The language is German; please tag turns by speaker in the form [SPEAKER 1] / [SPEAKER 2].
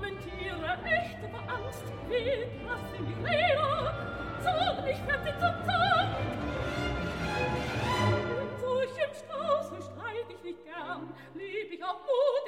[SPEAKER 1] Tiere, echte vor Angst, wild, was in die Räder, zornig fährt sie zum Zorn. In solchem Strauße streit ich nicht gern, lieb ich auch Mut